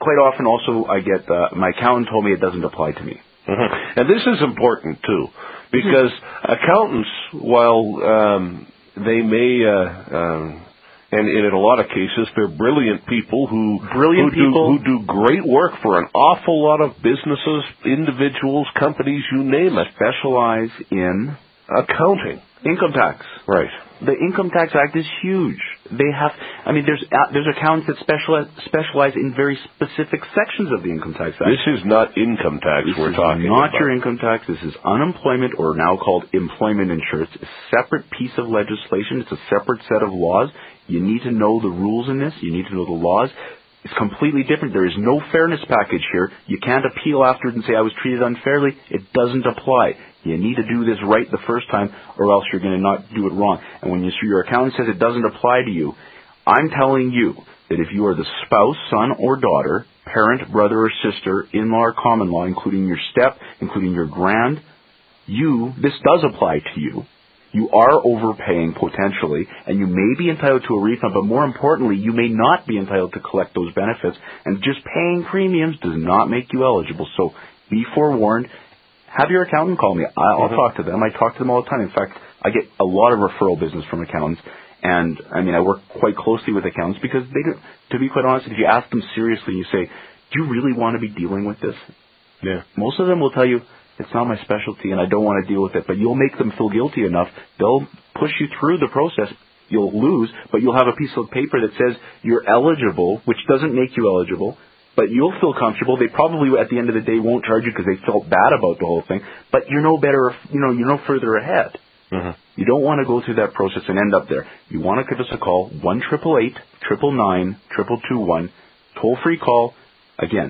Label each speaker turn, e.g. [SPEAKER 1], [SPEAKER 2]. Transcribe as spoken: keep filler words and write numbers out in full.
[SPEAKER 1] quite often also I get, uh, my accountant told me it doesn't apply to me.
[SPEAKER 2] Mm-hmm. And this is important, too, because mm-hmm. accountants, while um, they may, uh, um, and in a lot of cases, they're brilliant people who,
[SPEAKER 1] brilliant
[SPEAKER 2] who,
[SPEAKER 1] people.
[SPEAKER 2] Do, who do great work for an awful lot of businesses, individuals, companies, you name it.
[SPEAKER 1] Specialize in
[SPEAKER 2] accounting.
[SPEAKER 1] Income tax.
[SPEAKER 2] Right.
[SPEAKER 1] The Income Tax Act is huge. They have, I mean, there's uh, there's accountants that specialize specialize in very specific sections of the Income Tax Act.
[SPEAKER 2] This is not income tax
[SPEAKER 1] this
[SPEAKER 2] we're talking
[SPEAKER 1] about. This is not
[SPEAKER 2] about.
[SPEAKER 1] your income tax. This is unemployment, or now called employment insurance. It's a separate piece of legislation. It's a separate set of laws. You need to know the rules in this. You need to know the laws. It's completely different. There is no fairness package here. You can't appeal after it and say, I was treated unfairly. It doesn't apply. You need to do this right the first time, or else you're going to not do it wrong. And when you, your accountant says it doesn't apply to you, I'm telling you that if you are the spouse, son, or daughter, parent, brother, or sister, in-law or common law, including your step, including your grand, you, this does apply to you. You are overpaying potentially, and you may be entitled to a refund, but more importantly, you may not be entitled to collect those benefits, and just paying premiums does not make you eligible. So be forewarned. Have your accountant call me. I'll mm-hmm. talk to them. I talk to them all the time. In fact, I get a lot of referral business from accountants, and I mean, I work quite closely with accountants because they do, to be quite honest, if you ask them seriously, you say, do you really want to be dealing with this?
[SPEAKER 2] Yeah.
[SPEAKER 1] Most of them will tell you, it's not my specialty and I don't want to deal with it, but you'll make them feel guilty enough. They'll push you through the process. You'll lose, but you'll have a piece of paper that says you're eligible, which doesn't make you eligible, but you'll feel comfortable. They probably, at the end of the day, won't charge you because they felt bad about the whole thing, but you're no better, you know, you're no further ahead.
[SPEAKER 2] Mm-hmm.
[SPEAKER 1] You don't want to go through that process and end up there. You want to give us a call, one eight eight eight, nine nine nine, two two two one, toll-free call. Again,